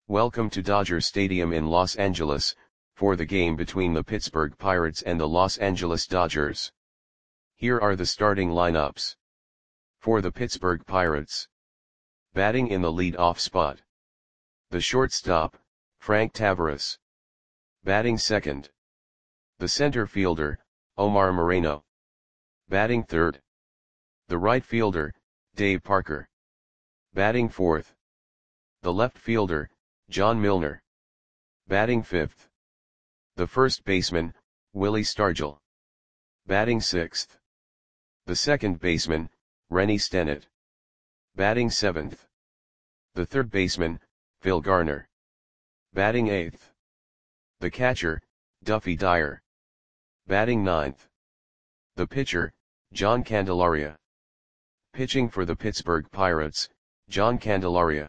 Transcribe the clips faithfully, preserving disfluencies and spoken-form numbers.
Welcome to Dodger Stadium in Los Angeles, for the game between the Pittsburgh Pirates and the Los Angeles Dodgers. Here are the starting lineups. For the Pittsburgh Pirates. Batting in the lead-off spot. The shortstop, Frank Taveras. Batting second. The center fielder, Omar Moreno. Batting third. The right fielder, Dave Parker. Batting fourth. The left fielder, John Milner. Batting fifth. The first baseman, Willie Stargell. Batting sixth. The second baseman, Rennie Stennett. Batting seventh. The third baseman, Phil Garner. Batting eighth. The catcher, Duffy Dyer. Batting ninth. The pitcher, John Candelaria. Pitching for the Pittsburgh Pirates, John Candelaria.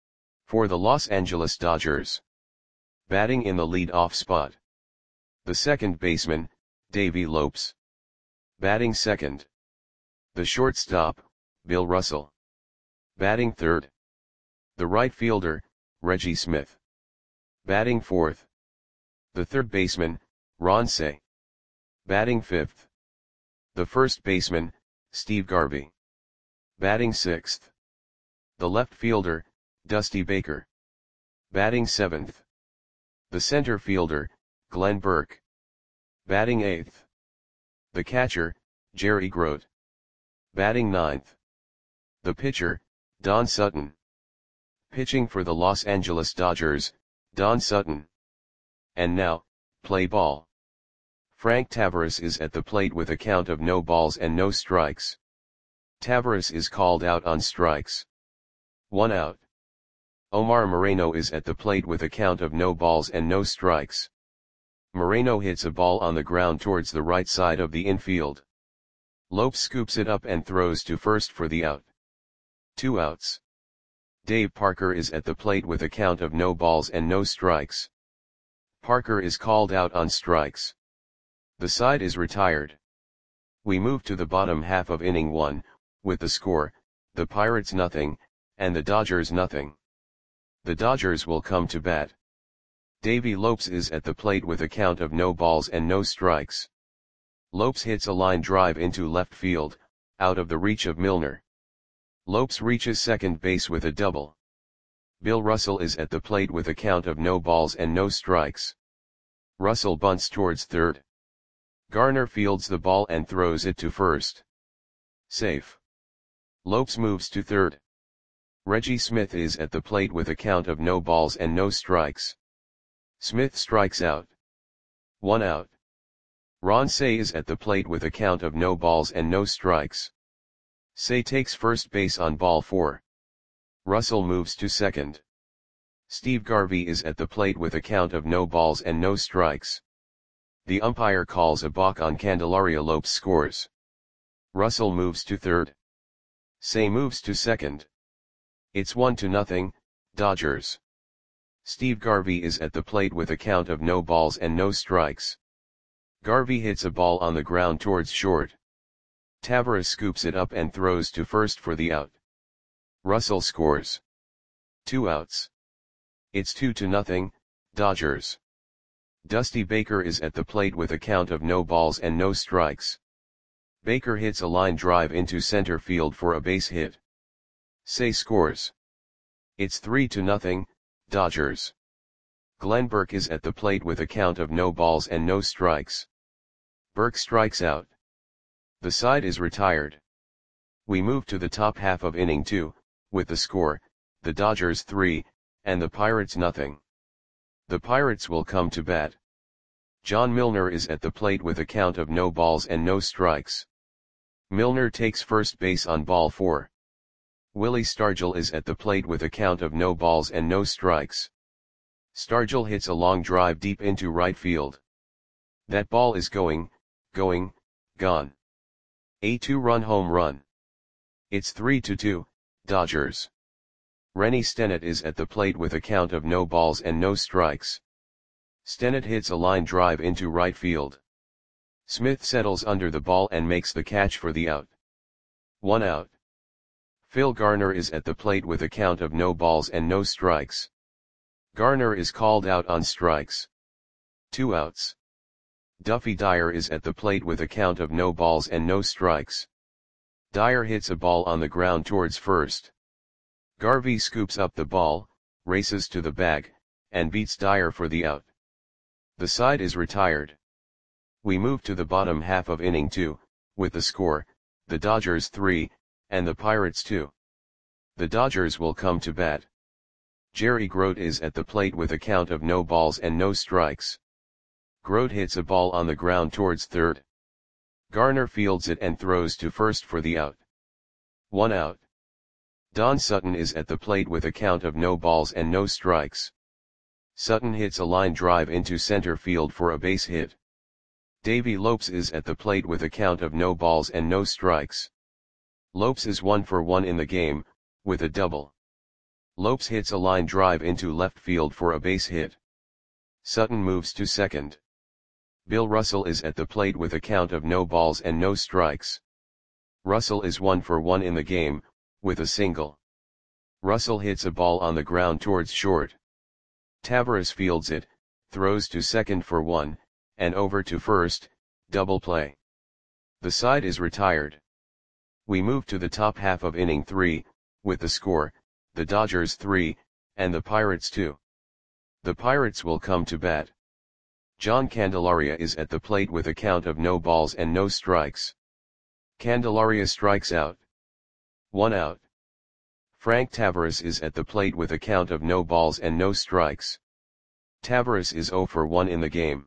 For the Los Angeles Dodgers. Batting in the lead-off spot. The second baseman, Davey Lopes. Batting second. The shortstop, Bill Russell. Batting third. The right fielder, Reggie Smith. Batting fourth. The third baseman, Ron Cey. Batting fifth. The first baseman, Steve Garvey. Batting sixth. The left fielder, Dusty Baker. Batting seventh. The center fielder, Glenn Burke. Batting eighth. The catcher, Jerry Grote. Batting ninth. The pitcher, Don Sutton. Pitching for the Los Angeles Dodgers, Don Sutton. And now, play ball. Frank Taveras is at the plate with a count of no balls and no strikes. Taveras is called out on strikes. One out. Omar Moreno is at the plate with a count of no balls and no strikes. Moreno hits a ball on the ground towards the right side of the infield. Lopes scoops it up and throws to first for the out. Two outs. Dave Parker is at the plate with a count of no balls and no strikes. Parker is called out on strikes. The side is retired. We move to the bottom half of inning one, with the score, the Pirates nothing, and the Dodgers nothing. The Dodgers will come to bat. Davey Lopes is at the plate with a count of no balls and no strikes. Lopes hits a line drive into left field, out of the reach of Milner. Lopes reaches second base with a double. Bill Russell is at the plate with a count of no balls and no strikes. Russell bunts towards third. Garner fields the ball and throws it to first. Safe. Lopes moves to third. Reggie Smith is at the plate with a count of no balls and no strikes. Smith strikes out. One out. Ron Cey is at the plate with a count of no balls and no strikes. Cey takes first base on ball four. Russell moves to second. Steve Garvey is at the plate with a count of no balls and no strikes. The umpire calls a balk on Candelaria. Lopes scores. Russell moves to third. Cey moves to second. It's one to nothing, Dodgers. Steve Garvey is at the plate with a count of no balls and no strikes. Garvey hits a ball on the ground towards short. Taveras scoops it up and throws to first for the out. Russell scores. Two outs. It's two to nothing, Dodgers. Dusty Baker is at the plate with a count of no balls and no strikes. Baker hits a line drive into center field for a base hit. Cey scores. It's three to nothing, Dodgers. Glenn Burke is at the plate with a count of no balls and no strikes. Burke strikes out. The side is retired. We move to the top half of inning two, with the score, the Dodgers three, and the Pirates nothing. The Pirates will come to bat. John Milner is at the plate with a count of no balls and no strikes. Milner takes first base on ball four. Willie Stargell is at the plate with a count of no balls and no strikes. Stargell hits a long drive deep into right field. That ball is going, going, gone. A two-run home run. It's three to two, Dodgers. Rennie Stennett is at the plate with a count of no balls and no strikes. Stennett hits a line drive into right field. Smith settles under the ball and makes the catch for the out. One out. Phil Garner is at the plate with a count of no balls and no strikes. Garner is called out on strikes. Two outs. Duffy Dyer is at the plate with a count of no balls and no strikes. Dyer hits a ball on the ground towards first. Garvey scoops up the ball, races to the bag, and beats Dyer for the out. The side is retired. We move to the bottom half of inning two, with the score, the Dodgers three, and the Pirates two. The Dodgers will come to bat. Jerry Grote is at the plate with a count of no balls and no strikes. Grote hits a ball on the ground towards third. Garner fields it and throws to first for the out. One out. Don Sutton is at the plate with a count of no balls and no strikes. Sutton hits a line drive into center field for a base hit. Davey Lopes is at the plate with a count of no balls and no strikes. Lopes is one for one in the game, with a double. Lopes hits a line drive into left field for a base hit. Sutton moves to second. Bill Russell is at the plate with a count of no balls and no strikes. Russell is one for one in the game, with a single. Russell hits a ball on the ground towards short. Taveras fields it, throws to second for one, and over to first, double play. The side is retired. We move to the top half of inning three, with the score, the Dodgers three, and the Pirates two. The Pirates will come to bat. John Candelaria is at the plate with a count of no balls and no strikes. Candelaria strikes out. One out. Frank Taveras is at the plate with a count of no balls and no strikes. Taveras is zero for one in the game.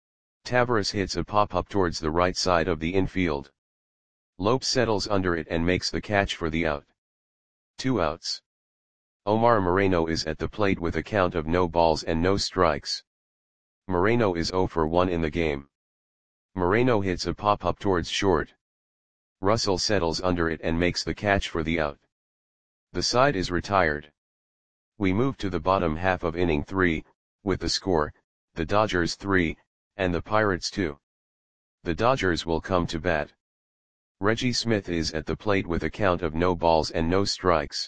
Taveras hits a pop-up towards the right side of the infield. Lopes settles under it and makes the catch for the out. Two outs. Omar Moreno is at the plate with a count of no balls and no strikes. Moreno is zero for one in the game. Moreno hits a pop-up towards short. Russell settles under it and makes the catch for the out. The side is retired. We move to the bottom half of inning three, with the score, the Dodgers three, and the Pirates two. The Dodgers will come to bat. Reggie Smith is at the plate with a count of no balls and no strikes.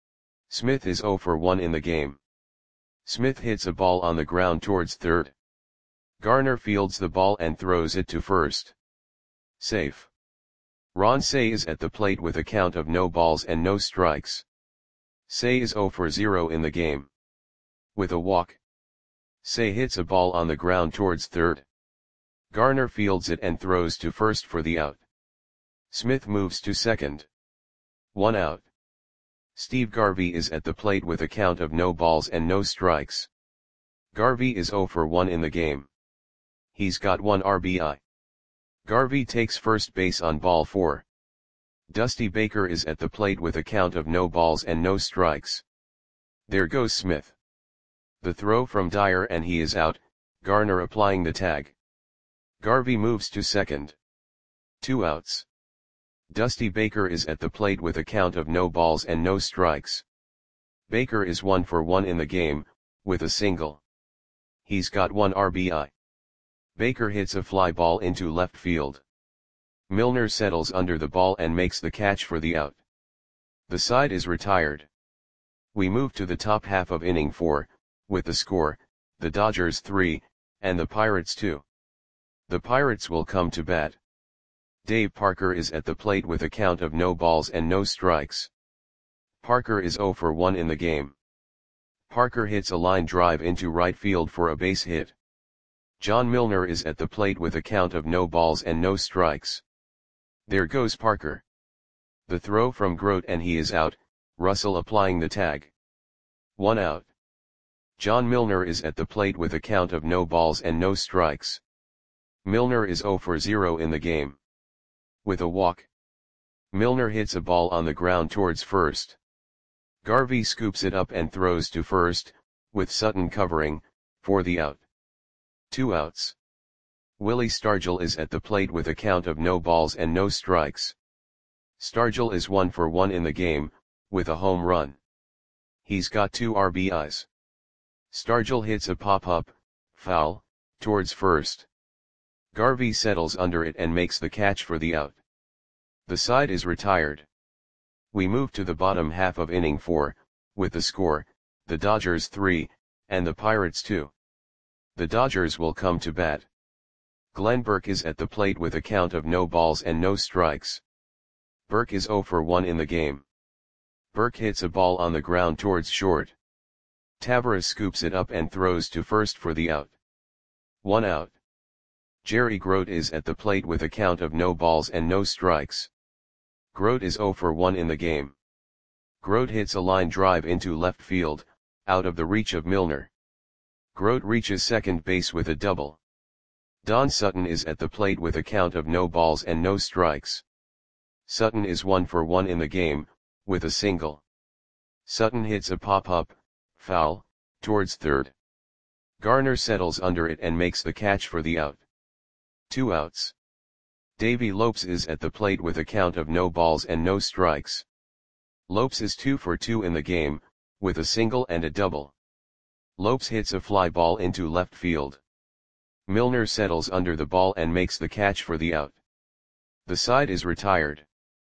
Smith is zero for one in the game. Smith hits a ball on the ground towards third. Garner fields the ball and throws it to first. Safe. Ron Cey is at the plate with a count of no balls and no strikes. Cey is zero for zero in the game. With a walk. Cey hits a ball on the ground towards third. Garner fields it and throws to first for the out. Smith moves to second. One out. Steve Garvey is at the plate with a count of no balls and no strikes. Garvey is zero for one in the game. He's got one R B I. Garvey takes first base on ball four. Dusty Baker is at the plate with a count of no balls and no strikes. There goes Smith. The throw from Dyer and he is out, Garner applying the tag. Garvey moves to second. Two outs. Dusty Baker is at the plate with a count of no balls and no strikes. Baker is one for one in the game, with a single. He's got one R B I. Baker hits a fly ball into left field. Milner settles under the ball and makes the catch for the out. The side is retired. We move to the top half of inning four, with the score, the Dodgers three, and the Pirates two. The Pirates will come to bat. Dave Parker is at the plate with a count of no balls and no strikes. Parker is zero for one in the game. Parker hits a line drive into right field for a base hit. John Milner is at the plate with a count of no balls and no strikes. There goes Parker. The throw from Grote and he is out, Russell applying the tag. One out. John Milner is at the plate with a count of no balls and no strikes. Milner is zero for zero in the game. With a walk. Milner hits a ball on the ground towards first. Garvey scoops it up and throws to first, with Sutton covering, for the out. Two outs. Willie Stargell is at the plate with a count of no balls and no strikes. Stargell is one for one in the game, with a home run. He's got two R B Is. Stargell hits a pop-up, foul, towards first. Garvey settles under it and makes the catch for the out. The side is retired. We move to the bottom half of inning four, with the score, the Dodgers three, and the Pirates two. The Dodgers will come to bat. Glenn Burke is at the plate with a count of no balls and no strikes. Burke is oh for one in the game. Burke hits a ball on the ground towards short. Taveras scoops it up and throws to first for the out. One out. Jerry Grote is at the plate with a count of no balls and no strikes. Grote is oh for one in the game. Grote hits a line drive into left field, out of the reach of Milner. Grote reaches second base with a double. Don Sutton is at the plate with a count of no balls and no strikes. Sutton is one for one in the game, with a single. Sutton hits a pop-up, foul, towards third. Garner settles under it and makes the catch for the out. Two outs. Davy Lopes is at the plate with a count of no balls and no strikes. Lopes is two for two in the game, with a single and a double. Lopes hits a fly ball into left field. Milner settles under the ball and makes the catch for the out. The side is retired.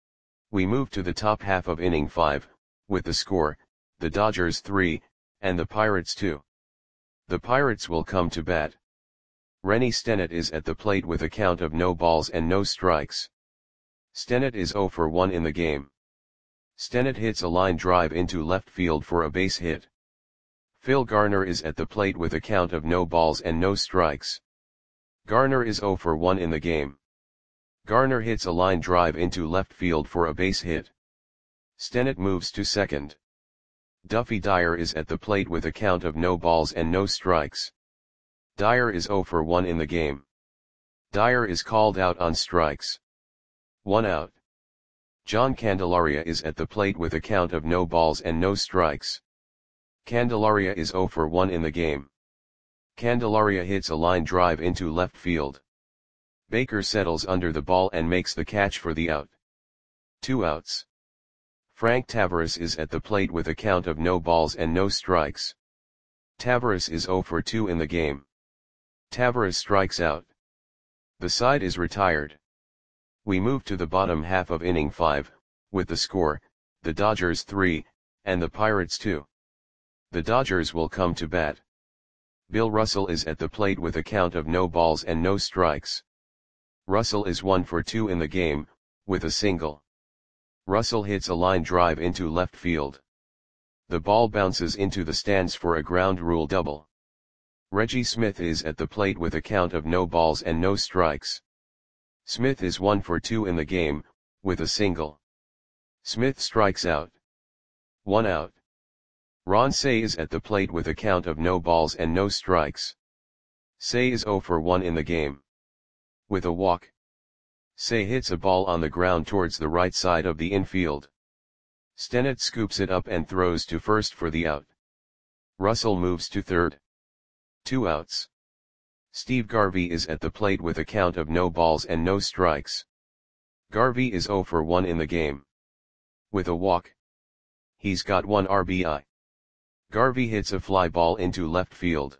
We move to the top half of inning five, with the score, the Dodgers three, and the Pirates two. The Pirates will come to bat. Rennie Stennett is at the plate with a count of no balls and no strikes. Stennett is oh for one in the game. Stennett hits a line drive into left field for a base hit. Phil Garner is at the plate with a count of no balls and no strikes. Garner is oh for one in the game. Garner hits a line drive into left field for a base hit. Stennett moves to second. Duffy Dyer is at the plate with a count of no balls and no strikes. Dyer is oh for one in the game. Dyer is called out on strikes. One out. John Candelaria is at the plate with a count of no balls and no strikes. Candelaria is oh for one in the game. Candelaria hits a line drive into left field. Baker settles under the ball and makes the catch for the out. Two outs. Frank Taveras is at the plate with a count of no balls and no strikes. Taveras is oh for two in the game. Taveras strikes out. The side is retired. We move to the bottom half of inning five, with the score, the Dodgers three, and the Pirates two. The Dodgers will come to bat. Bill Russell is at the plate with a count of no balls and no strikes. Russell is one for two in the game, with a single. Russell hits a line drive into left field. The ball bounces into the stands for a ground rule double. Reggie Smith is at the plate with a count of no balls and no strikes. Smith is one for two in the game, with a single. Smith strikes out. One out. Ron Cey is at the plate with a count of no balls and no strikes. Cey is oh for one in the game. With a walk. Cey hits a ball on the ground towards the right side of the infield. Stennett scoops it up and throws to first for the out. Russell moves to third. Two outs. Steve Garvey is at the plate with a count of no balls and no strikes. Garvey is oh for one in the game. With a walk. He's got one R B I. Garvey hits a fly ball into left field.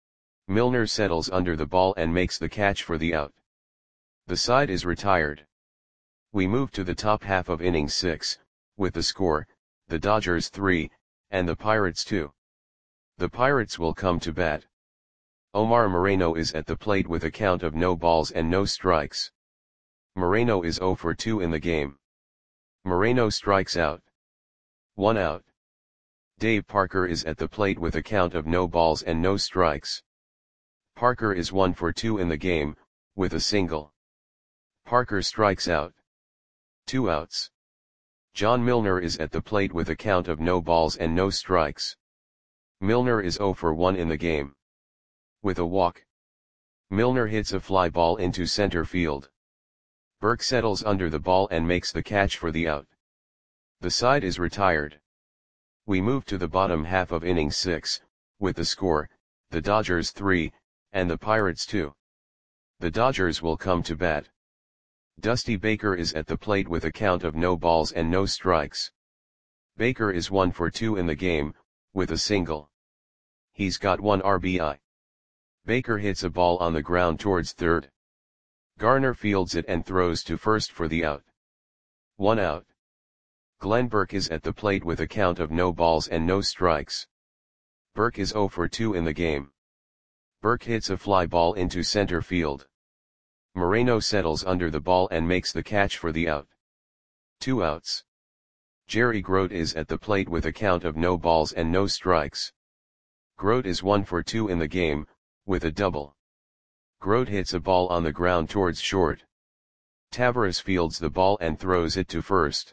Milner settles under the ball and makes the catch for the out. The side is retired. We move to the top half of inning six, with the score, the Dodgers three, and the Pirates two. The Pirates will come to bat. Omar Moreno is at the plate with a count of no balls and no strikes. Moreno is oh for two in the game. Moreno strikes out. One out. Dave Parker is at the plate with a count of no balls and no strikes. Parker is one for two in the game, with a single. Parker strikes out. Two outs. John Milner is at the plate with a count of no balls and no strikes. Milner is oh for one in the game. With a walk. Milner hits a fly ball into center field. Burke settles under the ball and makes the catch for the out. The side is retired. We move to the bottom half of inning six, with the score, the Dodgers three, and the Pirates two. The Dodgers will come to bat. Dusty Baker is at the plate with a count of no balls and no strikes. Baker is one for two in the game, with a single. He's got one R B I. Baker hits a ball on the ground towards third. Garner fields it and throws to first for the out. One out. Glenn Burke is at the plate with a count of no balls and no strikes. Burke is zero for two in the game. Burke hits a fly ball into center field. Moreno settles under the ball and makes the catch for the out. Two outs. Jerry Grote is at the plate with a count of no balls and no strikes. Grote is one for two in the game, with a double. Grote hits a ball on the ground towards short. Taveras fields the ball and throws it to first.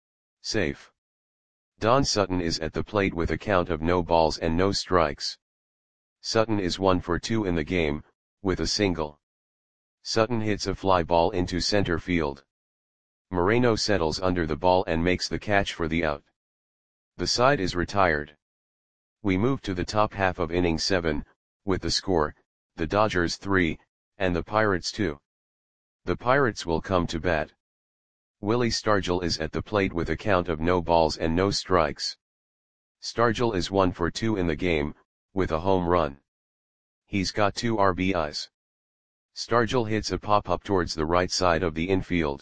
Safe. Don Sutton is at the plate with a count of no balls and no strikes. Sutton is one for two in the game, with a single. Sutton hits a fly ball into center field. Moreno settles under the ball and makes the catch for the out. The side is retired. We move to the top half of inning seven, with the score, the Dodgers three, and the Pirates two. The Pirates will come to bat. Willie Stargell is at the plate with a count of no balls and no strikes. Stargell is one for two in the game, with a home run. He's got two R B Is. Stargell hits a pop-up towards the right side of the infield.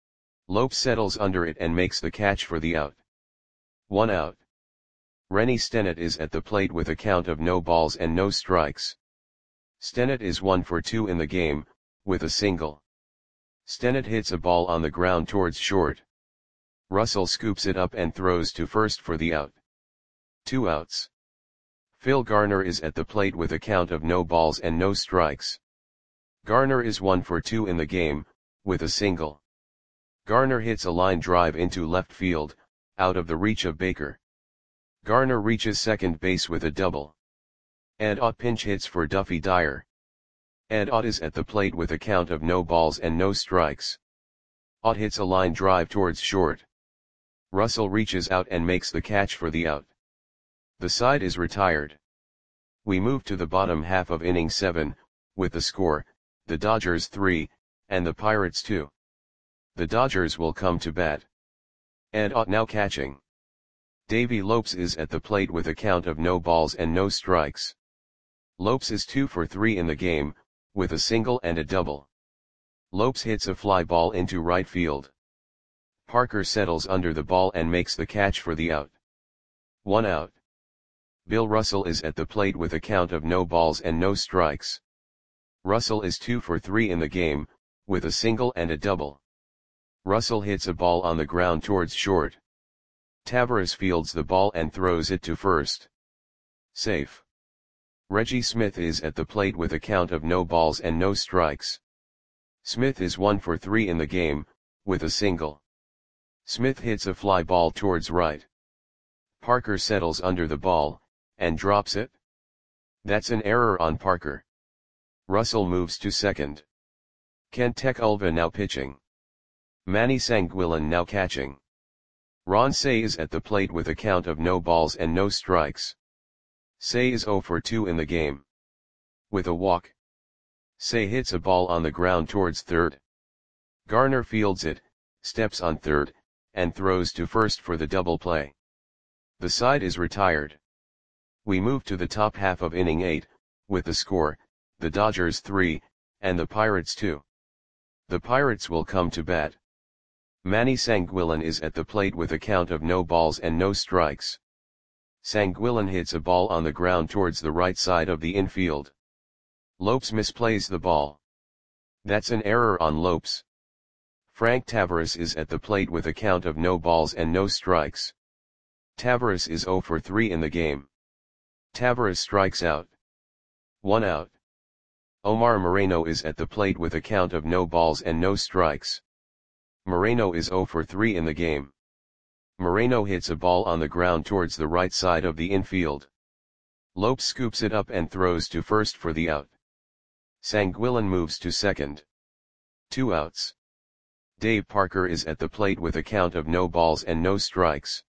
Lopes settles under it and makes the catch for the out. One out. Rennie Stennett is at the plate with a count of no balls and no strikes. Stennett is one for two in the game, with a single. Stennett hits a ball on the ground towards short. Russell scoops it up and throws to first for the out. Two outs. Phil Garner is at the plate with a count of no balls and no strikes. Garner is one for two in the game, with a single. Garner hits a line drive into left field, out of the reach of Baker. Garner reaches second base with a double. Ed Ott pinch hits for Duffy Dyer. Ed Ott is at the plate with a count of no balls and no strikes. Ott hits a line drive towards short. Russell reaches out and makes the catch for the out. The side is retired. We move to the bottom half of inning seven, with the score, the Dodgers three, and the Pirates two. The Dodgers will come to bat. Ed Ott now catching. Davey Lopes is at the plate with a count of no balls and no strikes. Lopes is two for three in the game, with a single and a double. Lopes hits a fly ball into right field. Parker settles under the ball and makes the catch for the out. One out. Bill Russell is at the plate with a count of no balls and no strikes. Russell is two for three in the game, with a single and a double. Russell hits a ball on the ground towards short. Taveras fields the ball and throws it to first. Safe. Reggie Smith is at the plate with a count of no balls and no strikes. Smith is one for three in the game, with a single. Smith hits a fly ball towards right. Parker settles under the ball, and drops it. That's an error on Parker. Russell moves to second. Kent Tekulve now pitching. Manny Sanguillen now catching. Ron Cey is at the plate with a count of no balls and no strikes. Cey is zero for two in the game. With a walk. Cey hits a ball on the ground towards third. Garner fields it, steps on third, and throws to first for the double play. The side is retired. We move to the top half of inning eight, with the score, the Dodgers three, and the Pirates two. The Pirates will come to bat. Manny Sanguillen is at the plate with a count of no balls and no strikes. Sanguillen hits a ball on the ground towards the right side of the infield. Lopes misplays the ball. That's an error on Lopes. Frank Taveras is at the plate with a count of no balls and no strikes. Taveras is zero for three in the game. Taveras strikes out. One out. Omar Moreno is at the plate with a count of no balls and no strikes. Moreno is zero for three in the game. Moreno hits a ball on the ground towards the right side of the infield. Lopes scoops it up and throws to first for the out. Sanguillen moves to second. Two outs. Dave Parker is at the plate with a count of no balls and no strikes.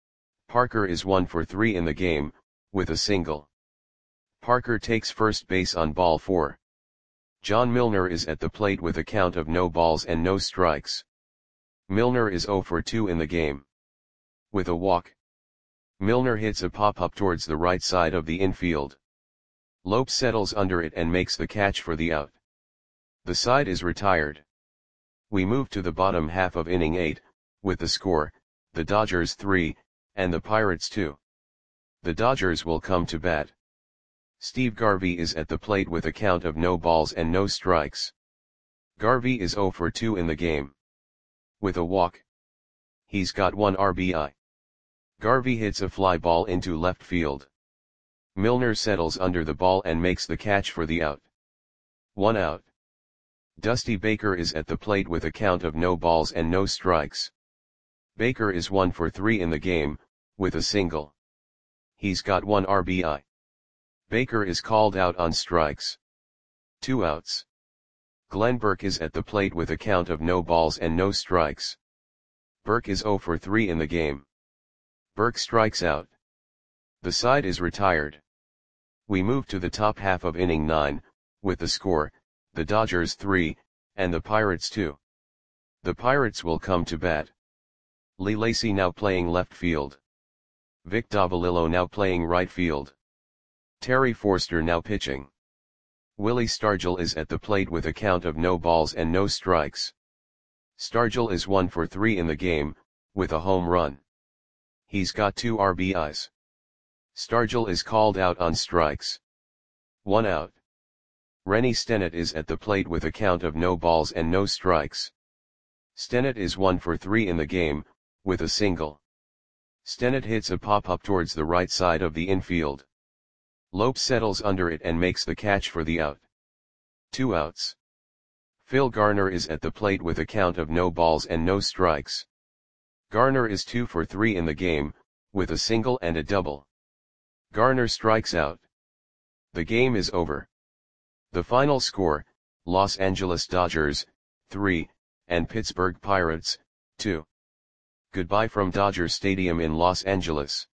Parker is one for three in the game, with a single. Parker takes first base on ball four. John Milner is at the plate with a count of no balls and no strikes. Milner is zero for two in the game. With a walk. Milner hits a pop-up towards the right side of the infield. Lopes settles under it and makes the catch for the out. The side is retired. We move to the bottom half of inning eight, with the score, the Dodgers three, and the Pirates two. The Dodgers will come to bat. Steve Garvey is at the plate with a count of no balls and no strikes. Garvey is zero for two in the game. With a walk. He's got one R B I. Garvey hits a fly ball into left field. Milner settles under the ball and makes the catch for the out. One out. Dusty Baker is at the plate with a count of no balls and no strikes. Baker is one for three in the game, with a single. He's got one R B I. Baker is called out on strikes. Two outs. Glenn Burke is at the plate with a count of no balls and no strikes. Burke is zero for three in the game. Burke strikes out. The side is retired. We move to the top half of inning nine, with the score, the Dodgers three, and the Pirates two. The Pirates will come to bat. Lee Lacy now playing left field. Vic Davalillo now playing right field. Terry Forster now pitching. Willie Stargell is at the plate with a count of no balls and no strikes. Stargell is one for three in the game, with a home run. He's got two R B Is. Stargell is called out on strikes. One out. Rennie Stennett is at the plate with a count of no balls and no strikes. Stennett is one for three in the game, with a single. Stennett hits a pop-up towards the right side of the infield. Lopes settles under it and makes the catch for the out. Two outs. Phil Garner is at the plate with a count of no balls and no strikes. Garner is two for three in the game, with a single and a double. Garner strikes out. The game is over. The final score, Los Angeles Dodgers, three, and Pittsburgh Pirates, two. Goodbye from Dodger Stadium in Los Angeles.